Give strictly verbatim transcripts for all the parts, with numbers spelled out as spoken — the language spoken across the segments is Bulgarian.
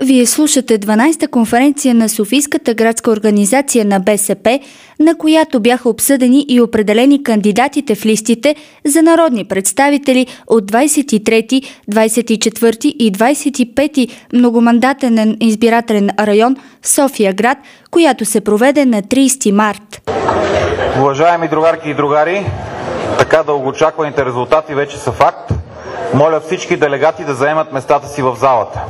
Вие слушате дванадесета конференция на Софийската градска организация на БСП, на която бяха обсъдени и определени кандидатите в листите за народни представители от двадесет и трети, двадесет и четвърти и двадесет и пети многомандатен избирателен район в София град, която се проведе на тридесети март. Уважаеми другарки и другари, така дългоочакваните резултати вече са факт. Моля всички делегати да заемат местата си в залата.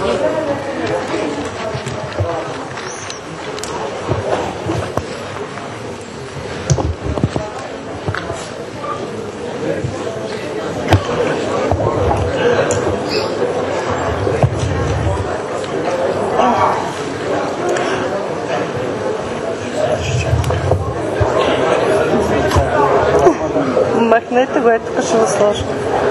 Махнете го, ето тук ще го сложа.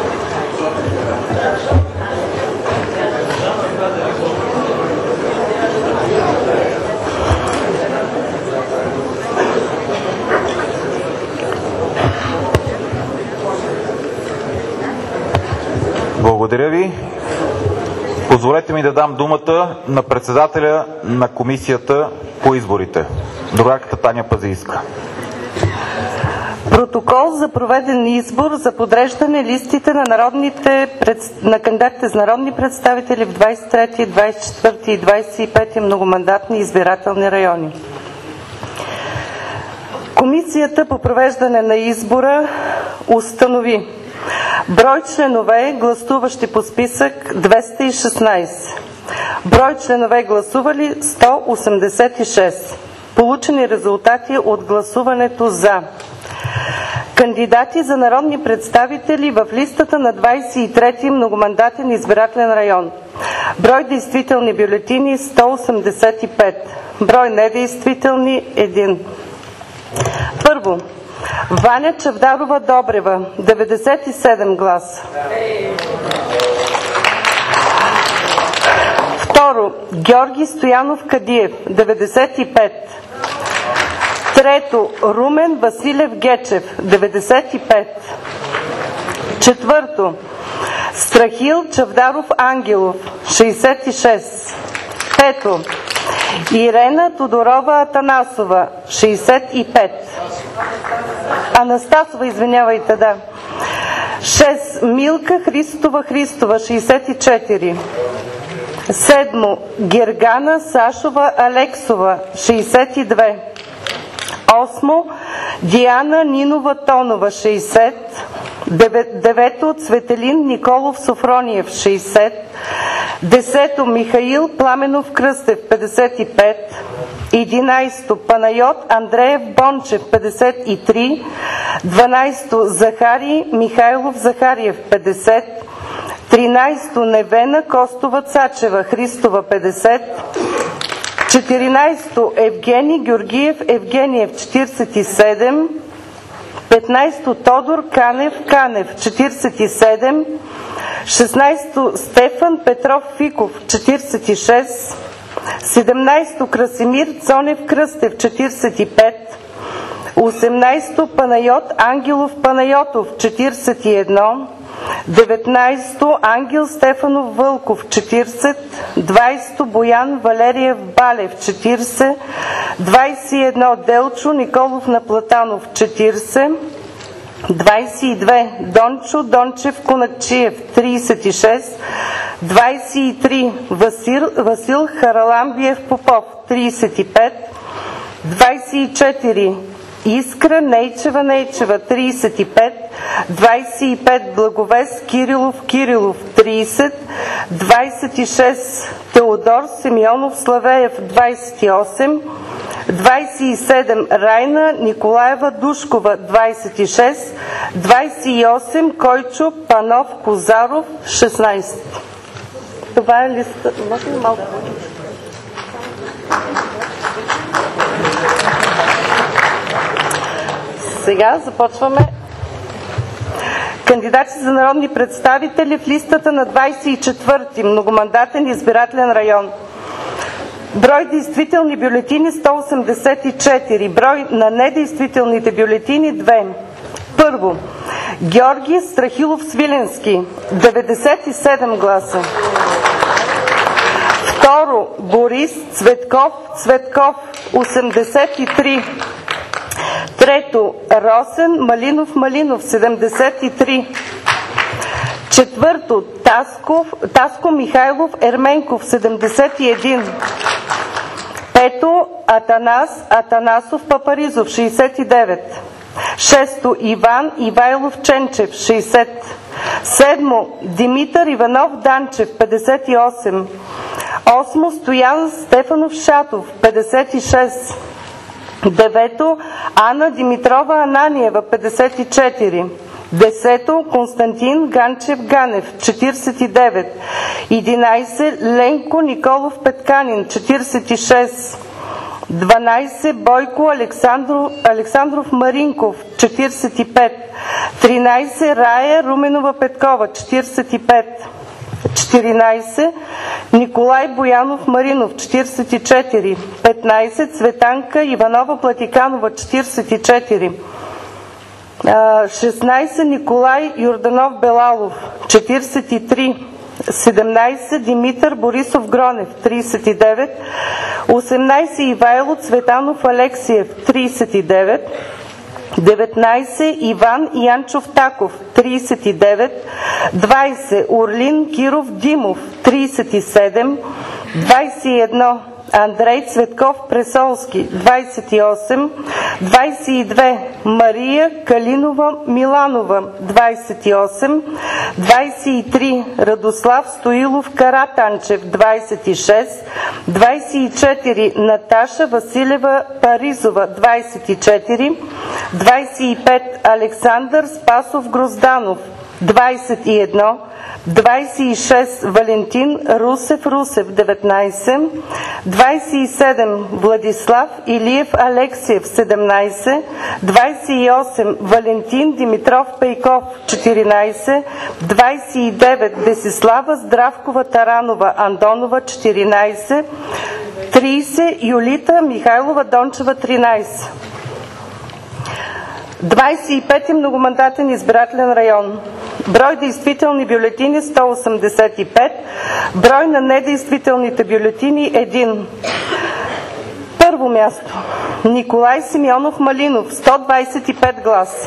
Благодаря ви. Позволете ми да дам думата на председателя на комисията по изборите, другарката Таня Пазийска. Протокол за проведен избор за подреждане листите на, народните, на кандидатите за народни представители в двадесет и трети, двадесет и четвърти и двадесет и пети многомандатни избирателни райони. Комисията по провеждане на избора установи брой членове, гласуващи по списък двеста и шестнадесет. Брой членове гласували сто осемдесет и шест. Получени резултати от гласуването за: кандидати за народни представители в листата на двадесет и трети многомандатен избирателен район. Брой действителни бюлетини сто осемдесет и пет. Брой недействителни един. Първо, Ваня Чавдарова Добрева деветдесет и седем гласа. Второ, Георги Стоянов Кадиев деветдесет и пет. Трето, Румен Василев Гечев деветдесет и пет. Четвърто, Страхил Чавдаров Ангелов шейсет и шест. Пето, Ирена Тодорова Атанасова шейсет и пет. Анастасова, извинявайте, да. шест, Милка Христова Христова шейсет и четири. Седмо, Гергана Сашова Алексова шейсет и две. Осмо, Диана Нинова Тонова шейсет. Девето, Цветелин Николов Софрониев шейсет. Десето, Михаил Пламенов Кръстев петдесет и пет. Единайсто, Панайот Андреев Бончев петдесет и три. Дванайсто, Захари Михайлов Захариев петдесет. Тринайсто, Невена Костова Цачева Христова петдесет. четиринайсто, Евгений Георгиев Евгениев четиридесет и седем. петнайсто, Тодор Канев Канев четиридесет и седем. шестнайсто, Стефан Петров Фиков четиридесет и шест. седемнайсто, Красимир Цонев Кръстев четиридесет и пет. осемнайсто, Панайот Ангелов Панайотов четиридесет и едно. деветнайсто, Ангел Стефанов Вълков четиридесет. двайсето, Боян Валериев Балев четиридесет. двайсет и едно, Делчо Николов Наплатанов четиридесет. двайсет и две, Дончо Дончев Конакчиев тридесет и шест. двайсет и три, Васил, Васил Хараламбиев Попов тридесет и пет. двайсет и четири, Искра Нейчева Нейчева тридесет и пет. двайсет и пет, Благовест Кирилов Кирилов тридесет. двайсет и шест, Теодор Симеонов Славеев двайсет и осем. двайсет и седем, Райна Николаева Душкова двайсет и шест. двайсет и осем, Койчо Панов Козаров шестнайсет. Това е листа. Може ли малко? Сега започваме. Кандидати за народни представители в листата на двайсет и четвърти многомандатен избирателен район. Брой действителни бюлетини сто осемдесет и четири. Брой на недействителните бюлетини две. Първо, Георги Страхилов Свиленски деветдесет и седем гласа. Второ, Борис Цветков Цветков, осемдесет и три. Трето, Росен Малинов Малинов, седемдесет и три. Четвърто, Тасков, Таско Михайлов Ерменков, седемдесет и един. Пето, Атанас Атанасов Папаризов, шейсет и девет. Шесто, Иван Ивайлов Ченчев, шейсет. Седмо, Димитър Иванов Данчев, петдесет и осем. Осмо, Стоян Стефанов Шатов, петдесет и шест. Девето, Ана Димитрова Ананиева, петдесет и четири. Десето, Константин Ганчев Ганев, четиридесет и девет. Единайсет, Ленко Николов Петканин, четиридесет и шест. дванайсет, Бойко Александров, Александров Маринков, четиридесет и пет. тринайсет, Рая Руменова Петкова, четиридесет и пет. четиринайсет, Николай Боянов Маринов, четиридесет и четири. петнайсет, Цветанка Иванова Платиканова, четиридесет и четири. шестнайсет, Николай Йорданов Белалов, четиридесет и три. седемнайсет, Димитър Борисов Гронев, тридесет и девет. осемнайсет, Ивайло Цветанов Алексиев, тридесет и девет. деветнайсет, Иван Янчов Таков, тридесет и девет. двайсет, Орлин Киров Димов, тридесет и седем. двайсет и едно, Андрей Цветков Пресолски, двайсет и осем. двайсет и две, Мария Калинова Миланова, двайсет и осем. двайсет и три, Радослав Стоилов Каратанчев, двайсет и шест. двайсет и четири, Наташа Василева Паризова, двайсет и четири. двайсет и пет, Александър Спасов Грозданов, двайсет и едно. двайсет и шест, Валентин Русев Русев, деветнайсет. двайсет и седем, Владислав Илиев Алексиев, седемнайсет. двайсет и осем, Валентин Димитров Пейков, четиринайсет. двайсет и девет, Десислава Здравкова Таранова Андонова, четиринайсет. трийсет, Юлита Михайлова Дончева, тринайсет. двайсет и пети многомандатен избирателен район. Брой действителни бюлетини сто осемдесет и пет. Брой на недействителните бюлетини един. Първо място. Николай Симеонов Малинов, сто двайсет и пет гласа.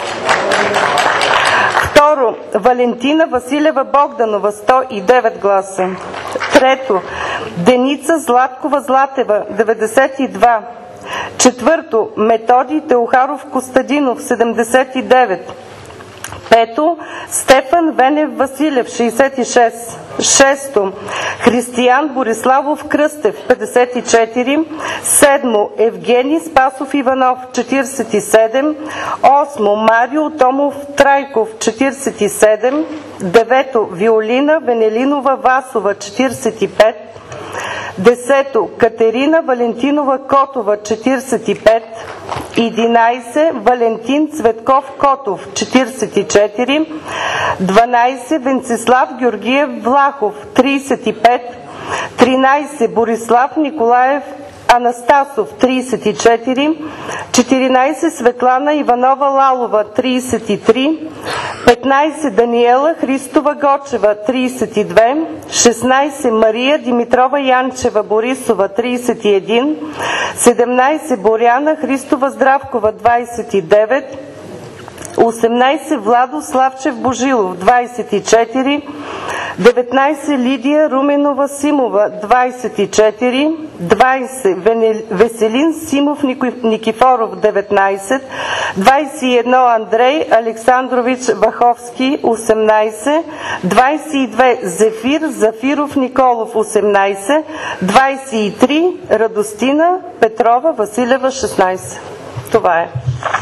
Второ, Валентина Василева Богданова, сто и девет гласа. Трето, Деница Златкова Златева, деветдесет и два. Четвърто, Методий Теохаров Костадинов, седемдесет и девет. Пето, Стефан Венев Василев, шейсет и шест. Шесто, Християн Бориславов Кръстев, петдесет и четири. Седмо, Евгений Спасов Иванов, четиридесет и седем. Осмо, Марио Томов Трайков, четиридесет и седем. Девето, Виолина Венелинова Васова, четиридесет и пет. Десето, Катерина Валентинова Котова, четиридесет и пет. единайсет, Валентин Цветков Котов, четиридесет и четири. дванайсет, Венцислав Георгиев Влахов, тридесет и пет. тринайсет, Борислав Николаев Анастасов, тридесет и четири. четиринайсет, Светлана Иванова Лалова, тридесет и три. петнайсет, Даниела Христова Гочева, тридесет и две. шестнайсет, Мария Димитрова Янчева Борисова, тридесет и един. седемнайсет, Боряна Христова Здравкова, двайсет и девет. осемнайсет, Владо Славчев Божилов, двайсет и четири. деветнайсет, Лидия Руменова Симова, двайсет и четири. двайсет, Веселин Симов Никифоров, деветнайсет. двайсет и едно, Андрей Александрович Ваховски, осемнайсет. двайсет и две, Зефир Зафиров Николов, осемнайсет. двайсет и три, Радостина Петрова Василева, шестнайсет. Това е.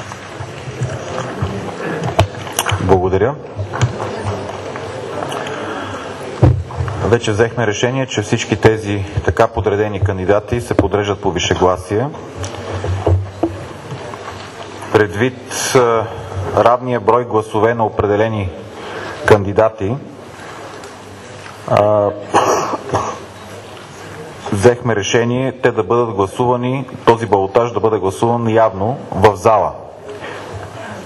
Благодаря. Вече взехме решение, че всички тези така подредени кандидати се подреждат по вишегласие. Предвид равния брой гласове на определени кандидати, взехме решение те да бъдат гласувани, този балотаж да бъде гласуван явно в зала.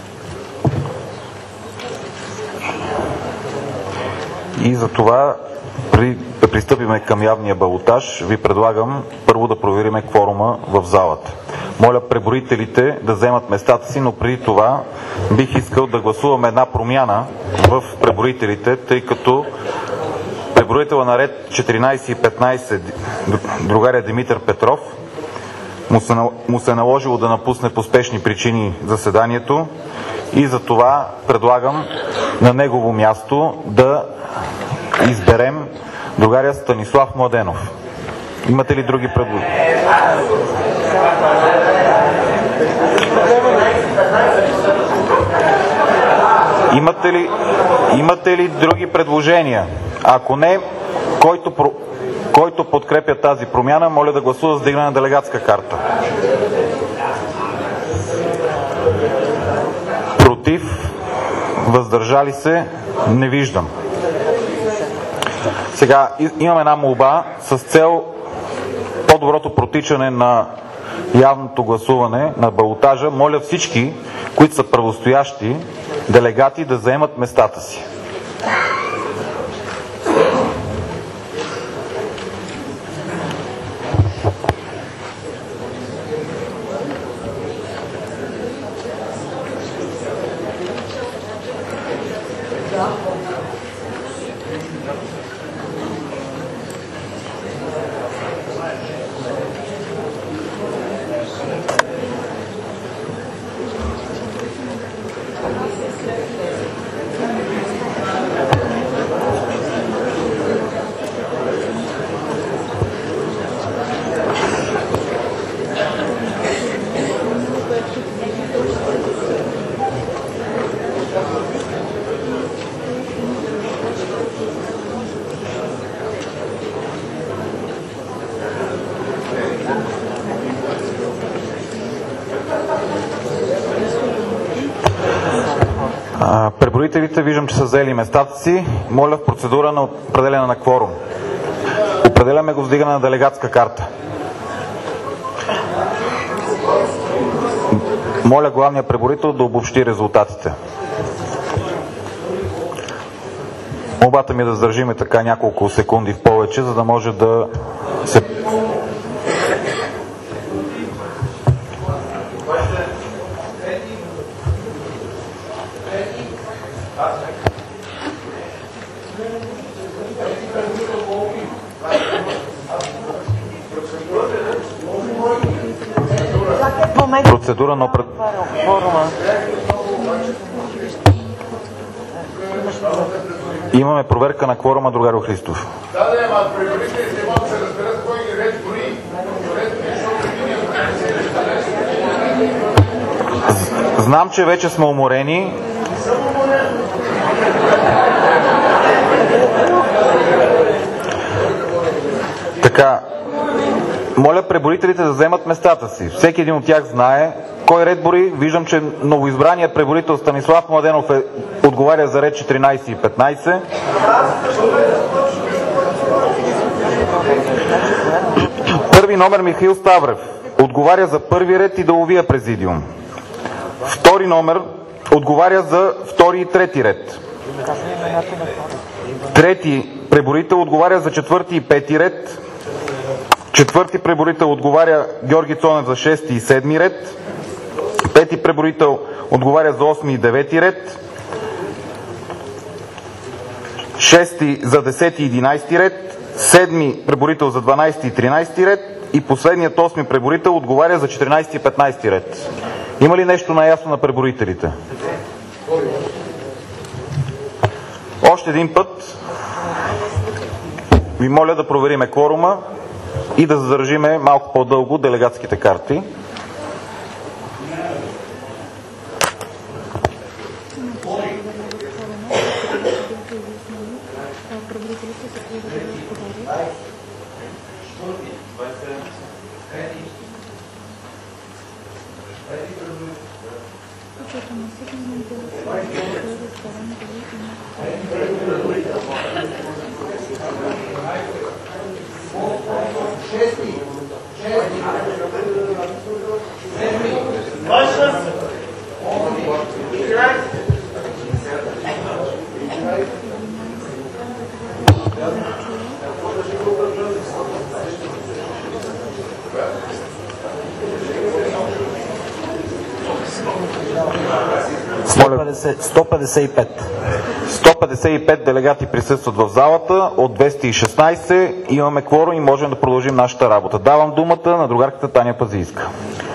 И за това Преди да пристъпиме към явния балотаж, ви предлагам първо да провериме кворума в залата. Моля преброителите да вземат местата си, но преди това бих искал да гласуваме една промяна в преброителите, тъй като преброителя на ред четиринайсет и петнайсет, другаря Димитър Петров, му се, му се наложило да напусне по спешни причини заседанието и за това предлагам на негово място да изберем другаря Станислав Младенов. Имате ли други предложения? Имате ли, имате ли други предложения? Ако не, който, който подкрепя тази промяна, моля да гласува с вдигане на делегатска карта. Против? Въздържали се? Не виждам. Сега имам една молба с цел по-доброто протичане на явното гласуване на балотажа. Моля всички, които са правостоящи делегати, да заемат местата си. Преброителите виждам, че са взели местата си. Моля в процедура на определяне на кворум. Определяме го с вдигане на делегатска карта. Моля главния преброител да обобщи резултатите. Молбата ми е да задържиме така няколко секунди в повече, за да може да се... Процедура на пред... Имаме проверка на кворума, другарю Христов. Знам, че вече сме уморени. Така, моля преброителите да вземат местата си. Всеки един от тях знае кой ред бори. Виждам, че новоизбраният преброител Станислав Младенов е, отговаря за ред четиринайсет и петнайсет. Първи номер Михаил Ставрев отговаря за първи ред и деловия президиум. Втори номер отговаря за втори и трети ред. Трети преброител отговаря за четвърти и пети ред. Четвърти преброител отговаря Георги Цонев за шести и седми ред. Пети преброител отговаря за осми и девети ред. Шести за десети и единайсети ред. Седми преброител за дванайсети и тринайсети ред. И последният осми преброител отговаря за четиринайсети и петнайсети ред. Има ли нещо наясно на преброителите? Още един път ви моля да провериме кворума и да задържиме малко по-дълго делегатските карти. Ваша сто петдесет и пет. сто петдесет и пет делегати присъстват в залата от двеста и шестнадесет. Имаме кворум и можем да продължим нашата работа. Давам думата на другарката Таня Пазийска.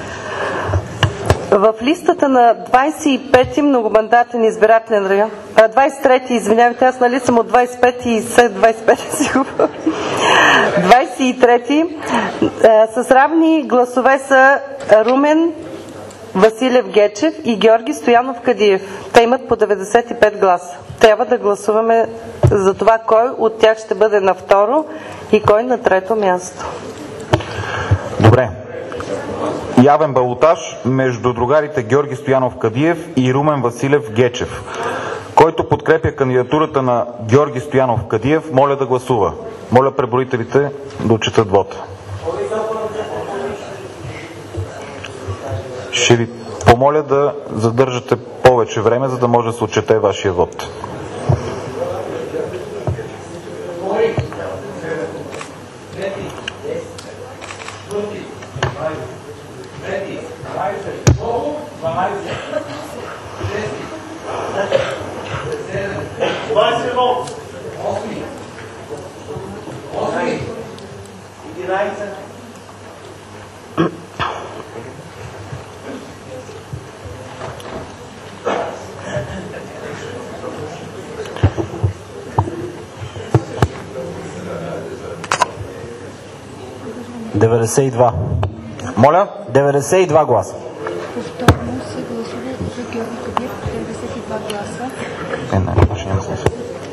В листата на двадесет и пети многомандатен избирателен район, а, двадесет и трети, извинявайте, аз нали съм от двадесет и пети и след двадесет и пети си го. двадесет и трети а, с равни гласове са Румен Василев Гечев и Георги Стоянов Кадиев. Те имат по деветдесет и пет гласа. Трябва да гласуваме за това кой от тях ще бъде на второ и кой на трето място. Добре. Явен балотаж между другарите Георги Стоянов Кадиев и Румен Василев Гечев. Който подкрепя кандидатурата на Георги Стоянов Кадиев, моля да гласува. Моля преброителите да отчетат вота. Ще ви помоля да задържате повече време, за да може да се отчете вашия вод. деветдесет и два. Моля? деветдесет и два гласа. Повторно се гласува за Георги Кадиев, деветдесет и два гласа. Е, не, няма смисъл.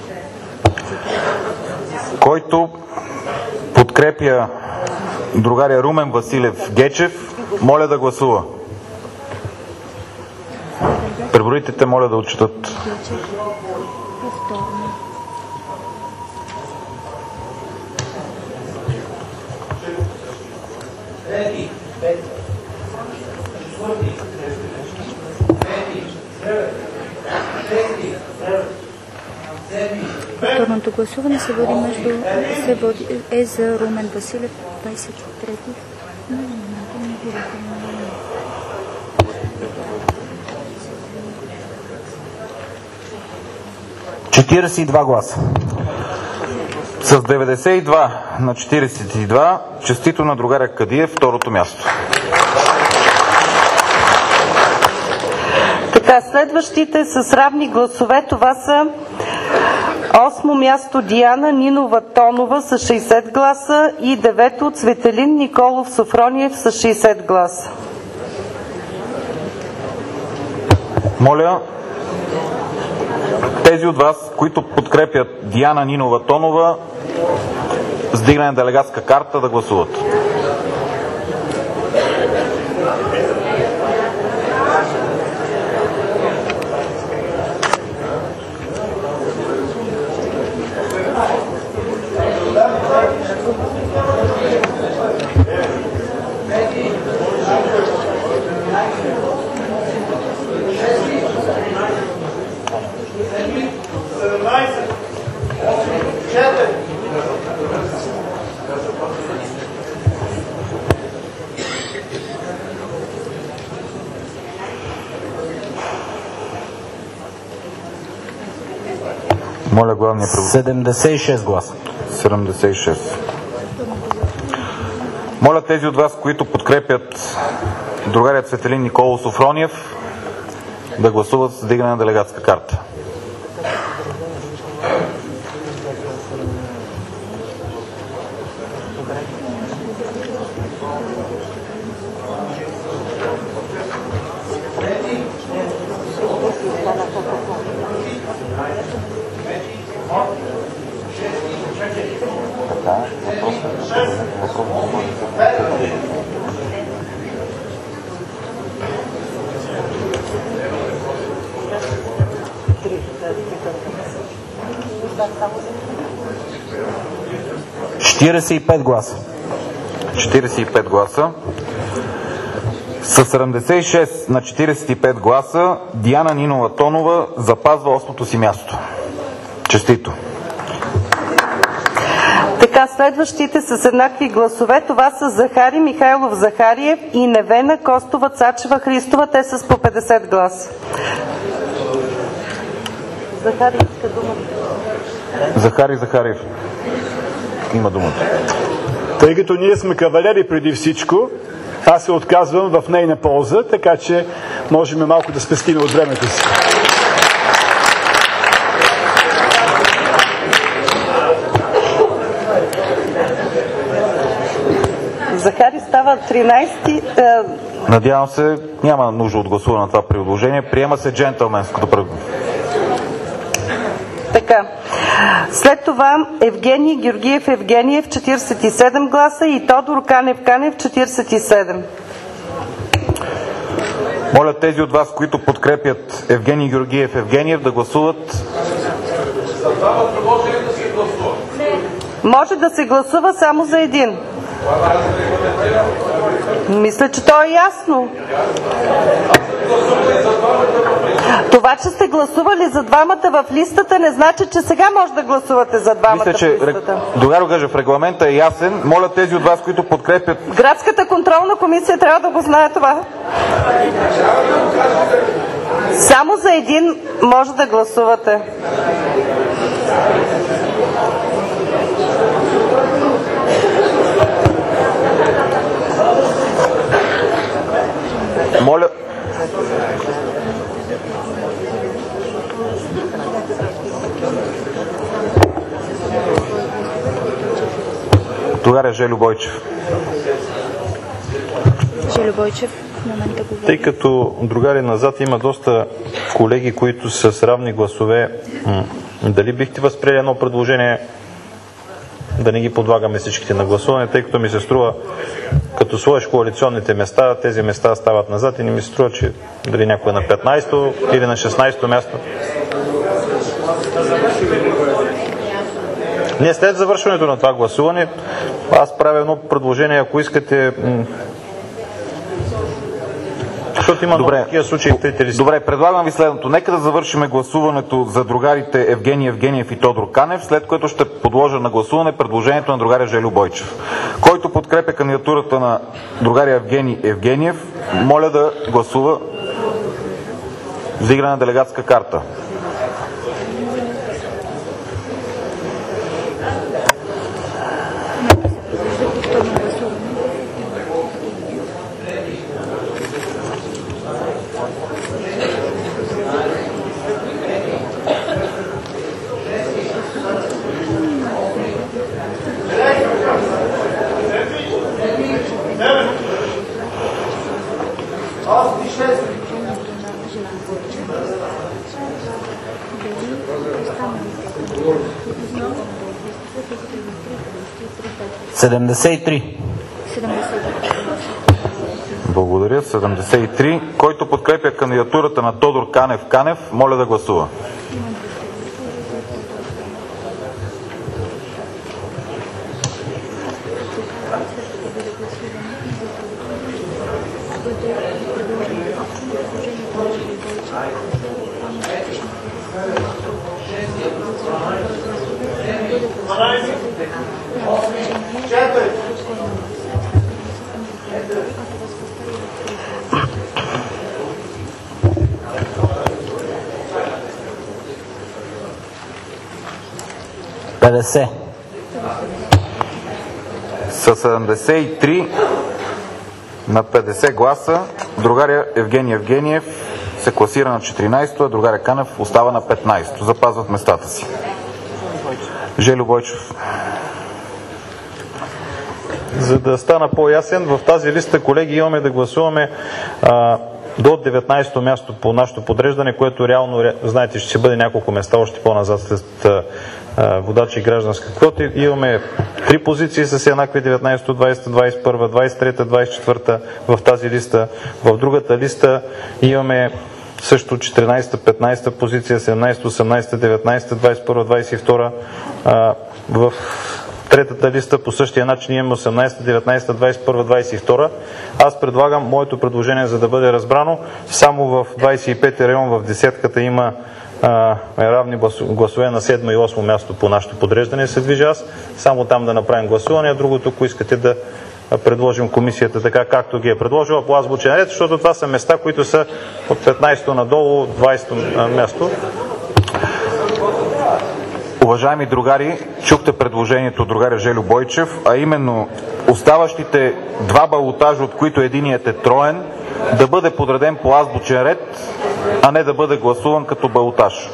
Който подкрепя другаря Румен Василев Гечев, моля да гласува. Преброителите моля да отчитат. Повторно. Повторното гласуване се води между се води, е за Румен Василев, двадесет и трети. четиридесет и два гласа. С деветдесет и два на четиридесет и два, честито на другаря Кадиев, второто място. Така, следващите с равни гласове, това са осмо място Диана Нинова Тонова с шейсет гласа и девето Цветелин Николов Софрониев с шейсет гласа. Моля тези от вас, които подкрепят Диана Нинова Тонова с дигане на делегатска карта, да гласуват. Моля главния превод. седемдесет и шест гласа. седемдесет и шест. Моля тези от вас, които подкрепят другаря Цветелин Николов Софрониев, да гласуват с дигане на делегатска карта. четиридесет и пет гласа. четиридесет и пет гласа. С седемдесет и шест на четиридесет и пет гласа Диана Нинова Тонова запазва осмото си място. Честито! Така, следващите с еднакви гласове, това са Захари Михайлов Захариев и Невена Костова Цачева Христова, те са с по петдесет гласа. Захари иска думата. Захари Захариев има думата. Тъй като ние сме кавалери преди всичко, аз се отказвам в нейна полза, така че можем малко да спестим от времето си. Захари става тринайсети. Е... Надявам се, няма нужда от гласуване на това предложение. Приема се джентълменското предложение. Така. След това Евгений Георгиев Евгениев четирийсет и седем гласа и Тодор Канев Канев четирийсет и седем. Моля тези от вас, които подкрепят Евгений Георгиев Евгениев, да гласуват. Може да се гласува само за един. Мисля, че то е ясно. Това, че сте гласували за двамата в листата, не значи, че сега може да гласувате за двамата. Мисля, че в листата. Другарю Гъжев, регламента е ясен. Моля тези от вас, които подкрепят... Градската контролна комисия трябва да го знае това. Само за един може да гласувате. Моля... Другаря Желю Бойчев. Желю Бойчев в момента говори. Тъй като, другари, назад има доста колеги, които са с равни гласове, дали бихте възприели едно предложение да не ги подлагаме всичките на гласуване, тъй като ми се струва, като сложиш коалиционните места, тези места стават назад и не ми се струва, че дали някой на петнайсето или на шестнайсето място. Не, след завършването на това гласуване, аз правя едно предложение, ако искате, защото има много такива случаи в трите листи. Добре, предлагам ви следното. Нека да завършим гласуването за другарите Евгений Евгениев и Тодор Канев, след което ще подложа на гласуване предложението на другаря Желю Бойчев. Който подкрепя кандидатурата на другаря Евгений Евгениев, моля да гласува за игра на делегатска карта. седемдесет и три. Благодаря. седемдесет и три. Който подкрепя кандидатурата на Тодор Канев Канев, моля да гласува. петдесет. Със седемдесет и три на петдесет гласа другаря Евгений Евгениев се класира на четиринайсето, а другаря Канев остава на петнайсето. Запазват местата си. Желю Бойчев. За да стана по-ясен, в тази листа, колеги, имаме да гласуваме а, до деветнайсето място по нашето подреждане, което реално, знаете, ще бъде няколко места още по-назад след а, водачи и гражданска квота. Имаме три позиции с еднакви деветнайсето, двайсето, двайсет и първо, двайсет и трето, двайсет и четвърто в тази листа. В другата листа имаме също четиринайсета, петнайсета позиция, седемнайсета, осемнайсета, деветнайсета, двайсет и първа, двайсет и втора. А, в третата листа по същия начин имаме осемнайсета, деветнайсета, двайсет и първа, двайсет и втора. Аз предлагам моето предложение, за да бъде разбрано, само в двайсет и пети район в десетката има а, равни гласове на седмо и осмо място по нашето подреждане се движа аз. Само там да направим гласуване, а другото, ако искате да предложим комисията така, както ги е предложила по азбучен ред, защото това са места, които са от петнайсето надолу, двайсето място. Уважаеми другари, чухте предложението от другаря Жельо Бойчев, а именно оставащите два балотажа, от които единият е троен, да бъде подреден по азбучен ред, а не да бъде гласуван като балотаж.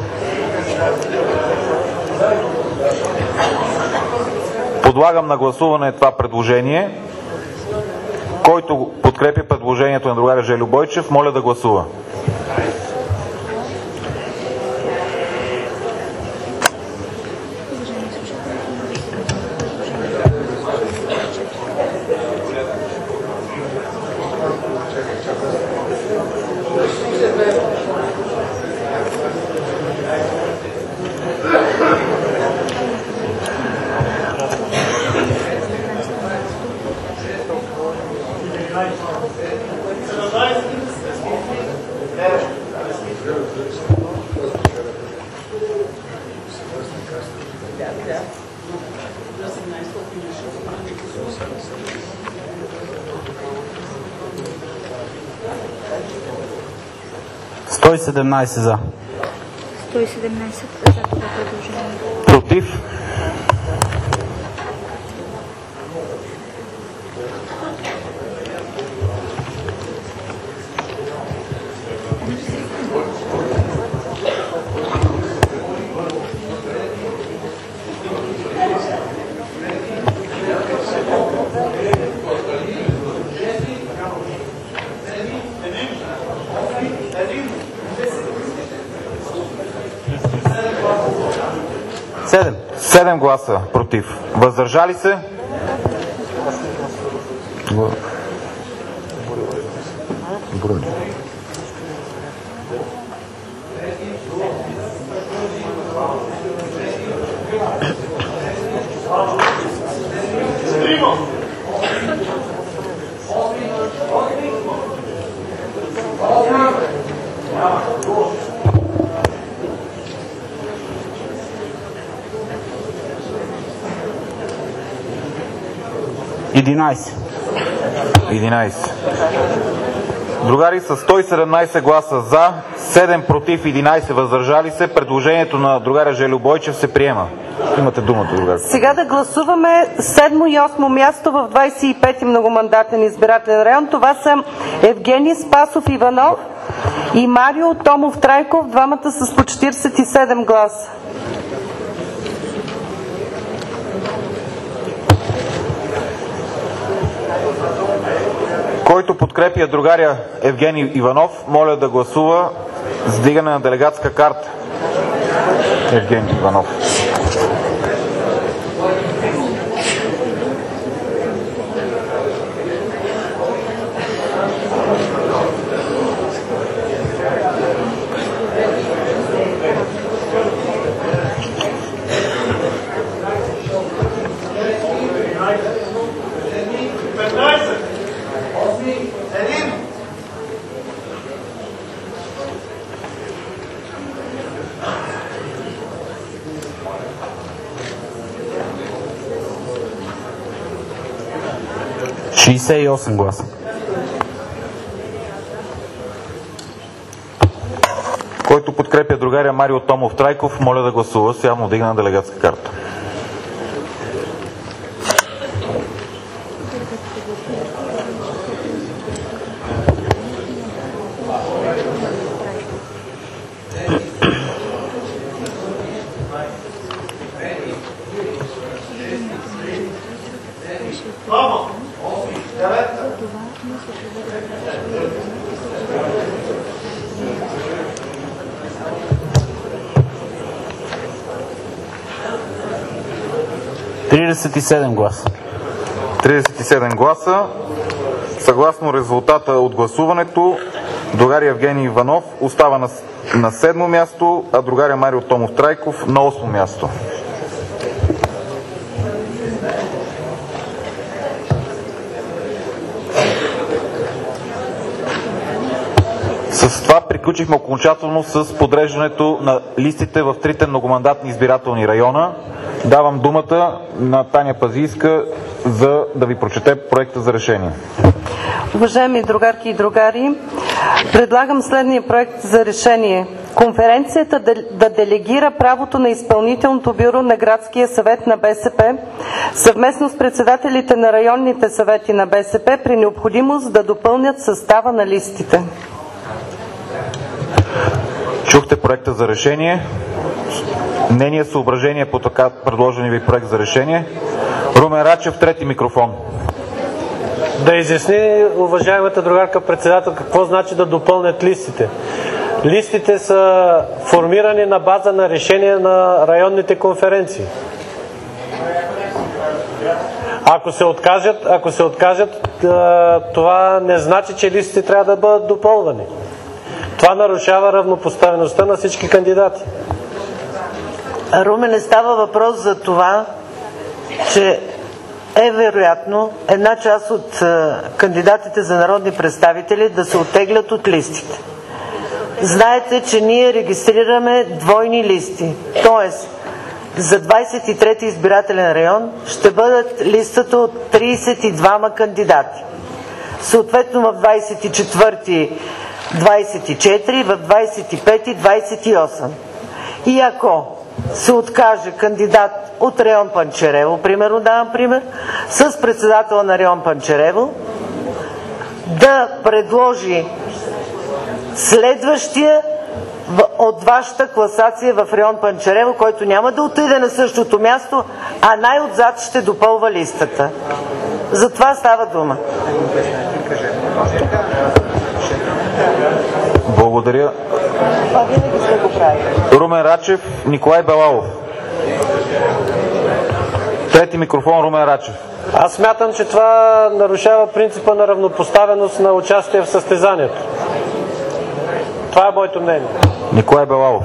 Подлагам на гласуване това предложение. Който подкрепи предложението на другаря Жельо Бойчев, моля да гласува. сто и седемнадесет за. сто и седемнадесет за това предложение. Против? седем. седем гласа против. Въздържали се? единадесет. единадесет. Другари, с сто и седемнадесет гласа за, седем против, единадесет въздържали се, предложението на другаря Жельо Бойчев се приема. Имате думата, другари. Сега да гласуваме седмо и осмо място в двадесет и пети многомандатен избирателен район. Това са Евгений Спасов Иванов и Марио Томов Трайков, двамата с по четиридесет и седем гласа. Който подкрепя другаря Евгений Иванов, моля да гласува с вдигане на делегатска карта. Евгений Иванов. шейсет и осем гласа. Който подкрепя другаря Марио Томов Трайков, моля да гласува с явно вдигане на делегатска карта. тридесет и седем гласа. тридесет и седем гласа. Съгласно резултата от гласуването, другаря Евгений Иванов остава на, на седмо място, а другаря Марио Томов Трайков на осмо място. С това приключихме окончателно с подреждането на листите в трите многомандатни избирателни района. Давам думата на Таня Пазийска за да ви прочете проекта за решение. Уважаеми другарки и другари, предлагам следния проект за решение. конференцията да, да делегира правото на изпълнителното бюро на Градския съвет на БСП съвместно с председателите на районните съвети на БСП при необходимост да допълнят състава на листите. Чухте проекта за решение. Мнение, съображение по така предложения ви проект за решение. Румен Рачев, трети микрофон. Да изясни уважаемата другарка председател какво значи да допълнят листите. Листите са формирани на база на решение на районните конференции. Ако се откажат, ако се откажат, това не значи, че листите трябва да бъдат допълвани. Това нарушава равнопоставеността на всички кандидати. Румен, не става въпрос за това, че е вероятно една част от кандидатите за народни представители да се оттеглят от листите. Знаете, че ние регистрираме двойни листи, т.е. за двадесет и трети избирателен район ще бъдат листата от тридесет и двама кандидати. Съответно в двадесет и четвърти двадесет и четири, в двадесет и пети двадесет и осем. И ако се откаже кандидат от район Панчарево, примерно давам пример, с председател на район Панчарево, да предложи следващия от вашата класация в район Панчарево, който няма да отиде на същото място, а най-отзад ще допълва листата. За това става дума. Благодаря. Това винаги сте го правили. Румен Рачев, Николай Белалов. Трети микрофон, Румен Рачев. Аз смятам, че това нарушава принципа на равнопоставеност на участие в състезанието. Това е моето мнение. Николай Белалов.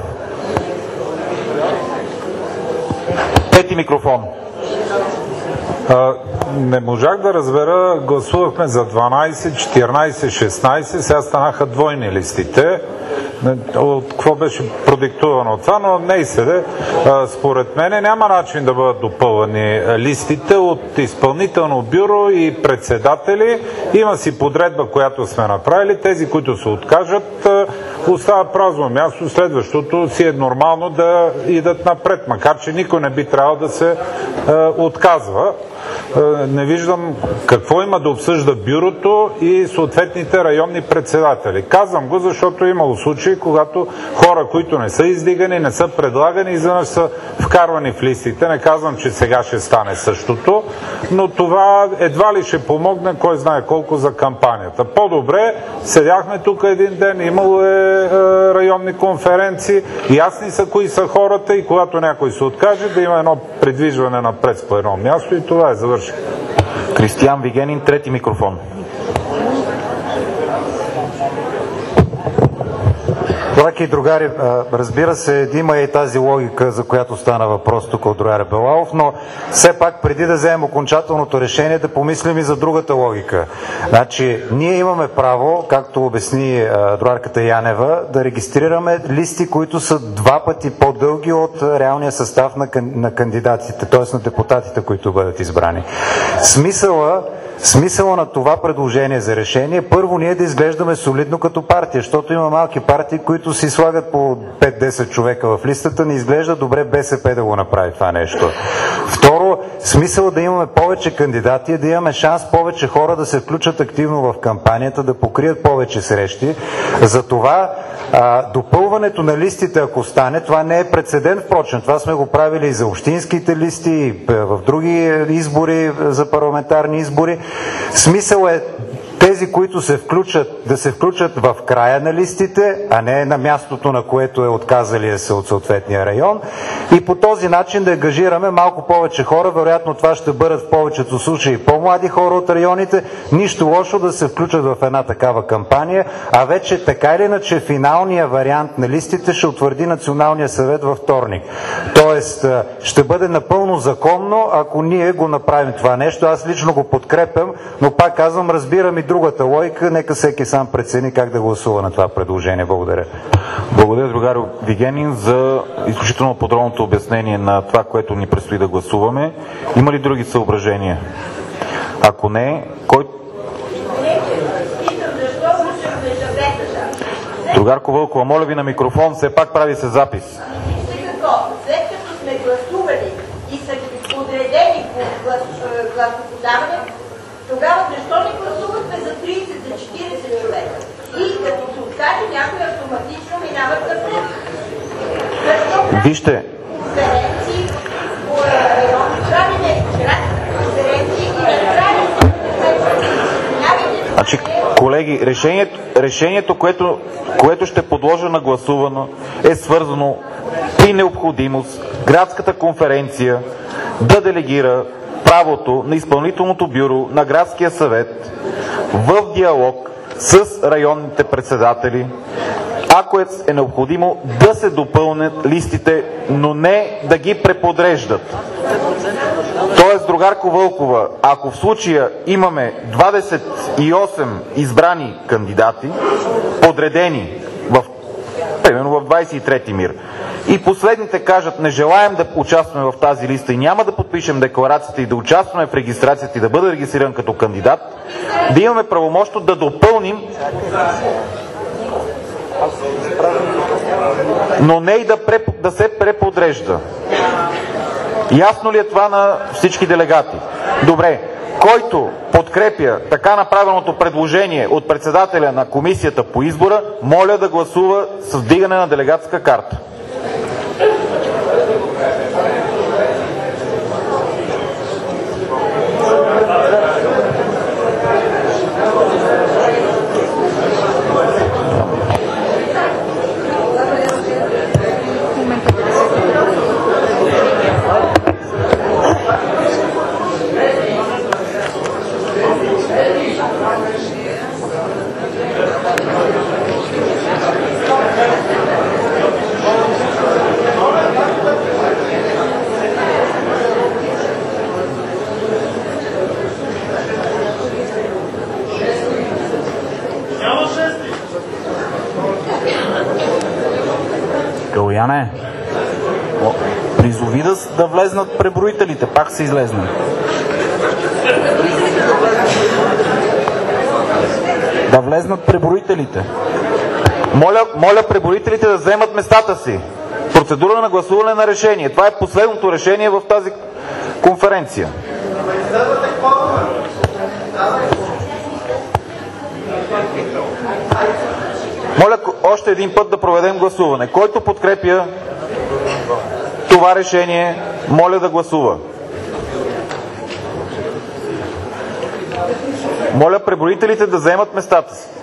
Пети микрофон. А, не можах да разбера, гласувахме за дванадесет, четиринадесет, шестнадесет, сега станаха двойни листите. От какво беше продиктувано това, но не и седе. Според мен няма начин да бъдат допълвани листите от изпълнително бюро и председатели. Има си подредба, която сме направили. Тези, които се откажат, остава празно място. Следващото си е нормално да идат напред, макар че никой не би трябвало да се е, отказва. Е, не виждам какво има да обсъжда бюрото и съответните районни председатели. Казвам го, защото имало случаи, когато хора, които не са издигани, не са предлагани, изведнъж са вкарвани в листите. Не казвам, че сега ще стане същото, но това едва ли ще помогне, кой знае колко за кампанията. По-добре, седяхме тук един ден, имало е районни конференции, ясни са кои са хората и когато някой се откаже, да има едно придвижване напред по едно място и това е завършено. Кристиян Вигенин, трети микрофон. Драги другари, разбира се, има и тази логика, за която стана въпрос тук от другаря Белалов, но все пак преди да вземем окончателното решение, да помислим и за другата логика. Значи, ние имаме право, както обясни другарката Янева, да регистрираме листи, които са два пъти по-дълги от реалния състав на, на кандидатите, т.е. на депутатите, които бъдат избрани. Смисъла Смисъла на това предложение за решение, първо ние да изглеждаме солидно като партия, защото има малки партии, които си слагат по пет-десет човека в листата, не изглежда добре БСП да го направи това нещо. Второ, смисъл да имаме повече кандидати, да имаме шанс повече хора да се включат активно в кампанията, да покрият повече срещи. Затова а, допълването на листите, ако стане, това не е прецедент, впрочем, това сме го правили и за общинските листи, и в други избори, за парламентарни избори. Смисъл е тези, които се включат, да се включат в края на листите, а не на мястото, на което е отказалия се от съответния район. И по този начин да ангажираме малко повече хора. Вероятно това ще бъдат в повечето случаи по-млади хора от районите. Нищо лошо да се включат в една такава кампания, а вече така или иначе финалният вариант на листите ще утвърди Националния съвет във вторник. Тоест ще бъде напълно законно, ако ние го направим това нещо. Аз лично го подкрепям, но пак казвам, разбирам и другата логика, нека всеки сам прецени как да гласува на това предложение. Благодаря. Благодаря, другари Вигенин, за изключително подробното обяснение на това, което ни предстои да гласуваме. Има ли други съображения? Ако не, кой... Другарко Вълкова, моля ви на микрофон, все пак прави се запис. След като сме гласували и са подредени по гласоподаване, тогава защо не гласувахме за трийсет за четирийсет човека? И като се откаже някой автоматично минават напред. Защо Вижте. конференции по район, правиме градски конференции и накрая Значи, колеги, решението, решението което, което ще подложа на гласуване, е свързано при необходимост градската конференция да делегира правото на изпълнителното бюро на градския съвет в диалог с районните председатели, ако е необходимо да се допълнят листите, но не да ги преподреждат. Тоест, другарко Вълкова, ако в случая имаме двадесет и осем избрани кандидати, подредени в, примерно в двадесет и трети МИР, и последните кажат: не желаем да участваме в тази листа и няма да подпишем декларацията и да участваме в регистрацията и да бъде регистриран като кандидат, да имаме правомощно да допълним, но не и да, преп... да се преподрежда. Ясно ли е това на всички делегати? Добре. Който подкрепя така направеното предложение от председателя на комисията по избора, моля да гласува с вдигане на делегатска карта. Галяне, призови да, да влезнат преброителите, пак са излезнали. Да влезнат преброителите. Моля, моля преброителите да вземат местата си. Процедура на гласуване на решение. Това е последното решение в тази конференция. Моля още един път да проведем гласуване. Който подкрепя това решение, моля да гласува. Моля преброителите да вземат местата си.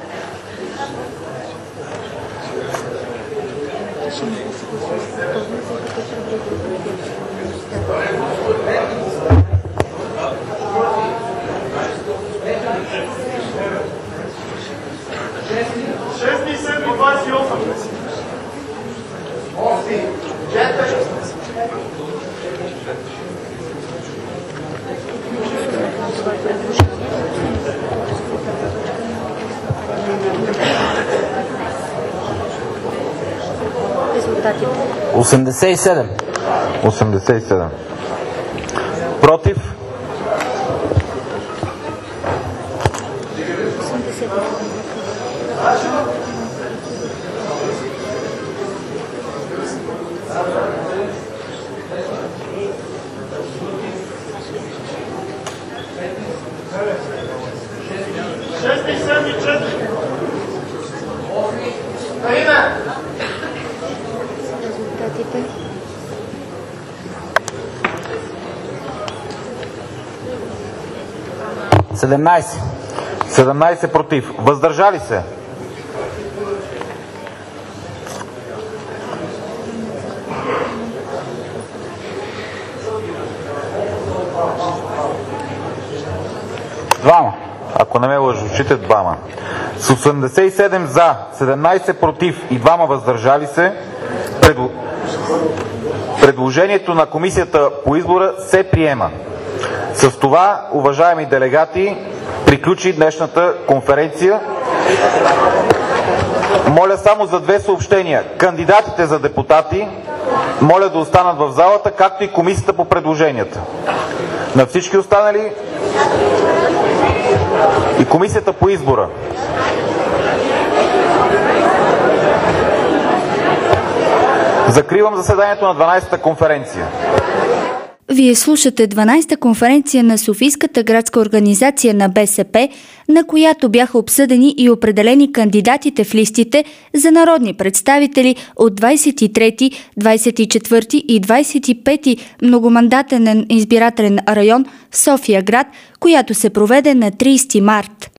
осемдесет и седем. осемдесет и седем. Против? седемнайсет. седемнайсет против. Въздържали се? Двама. Ако не ме лъжи очите, двама. С осемдесет и седем за, седемнайсет против и двама въздържали се, предл... предложението на комисията по избора се приема. С това, уважаеми делегати, приключи днешната конференция. Моля само за две съобщения. Кандидатите за депутати моля да останат в залата, както и комисията по предложенията. На всички останали и комисията по избора. Закривам заседанието на дванадесета конференция. Вие слушате дванадесета конференция на Софийската градска организация на БСП, на която бяха обсъдени и определени кандидатите в листите за народни представители от двадесет и трети, двадесет и четвърти и двадесет и пети многомандатен избирателен район в София град, която се проведе на тридесети март.